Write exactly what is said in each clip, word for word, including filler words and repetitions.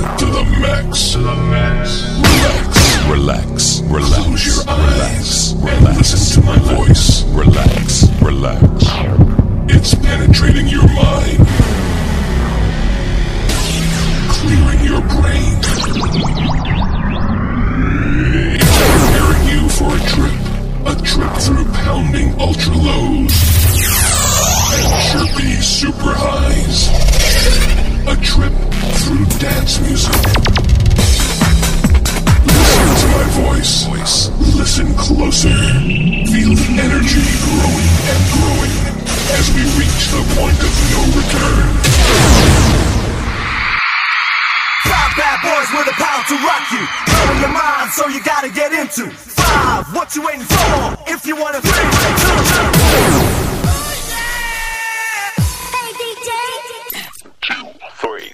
to the max. To the max. Relax, relax, relax. Close your eyes, relax, and listen to my voice. Relax, relax. It's penetrating your mind, clearing your brain, preparing you for a trip, a trip through pounding ultra lows and chirpy super highs, a trip through dance music. Listen to my voice. Listen closer. Feel the energy growing and growing as we reach the point of no return. Five bad boys with the power to rock you. Blowing your mind, so you gotta get into five. What you waiting for? If you wanna three, two, two. Hey D J. Two, three.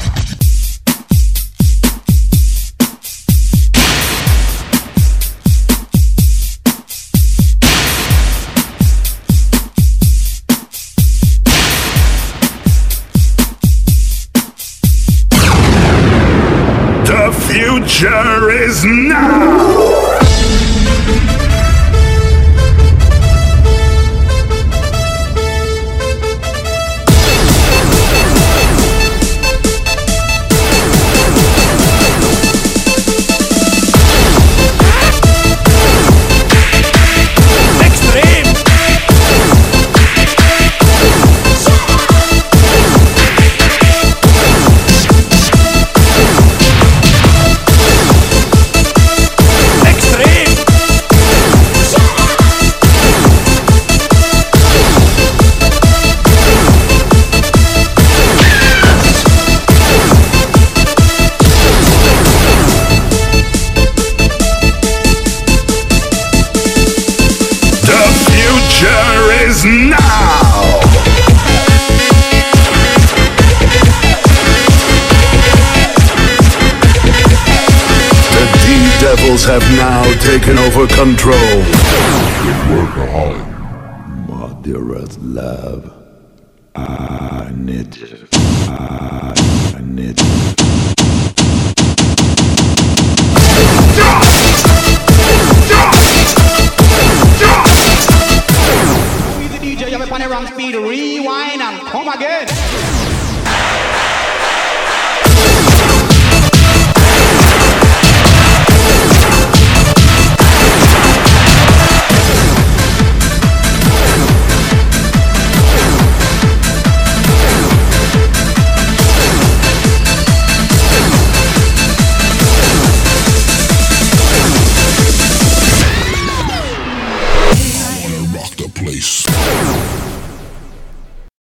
The future is now! Have now taken over control. Workaholic. My dearest love, I need you. I need you. We the D J, you have a wrong speed